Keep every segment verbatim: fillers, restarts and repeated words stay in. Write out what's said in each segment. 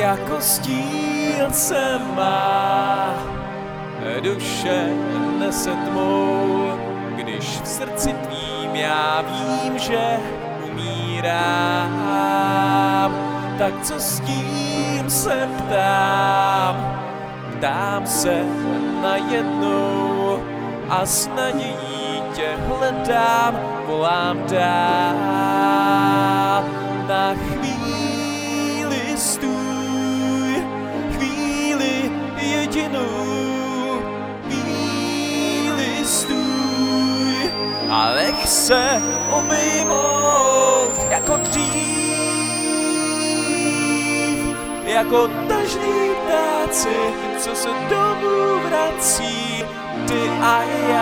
jako stín se má, duše nese tmou, když v srdci tvým já vím, že umírám. Tak co s tím se ptám, ptám se najednou a s nadějí tě hledám, volám dál. Na chvíli stůj, chvíli jedinou, chvíli stůj a nech se obejmout jako dřív, jako tažný ptáci, co se domů vrací, ty a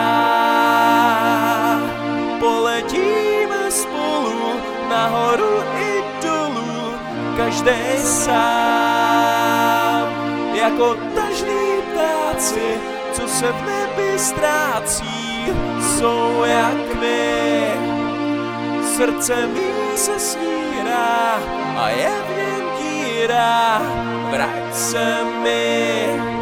já. Poletíme spolu nahoru i dolů, každej sám, jako tažný ptáci, co se v nebi ztrácí, jsou jak my. Srdce mý se smírá a je v něm díra, vrať se mi.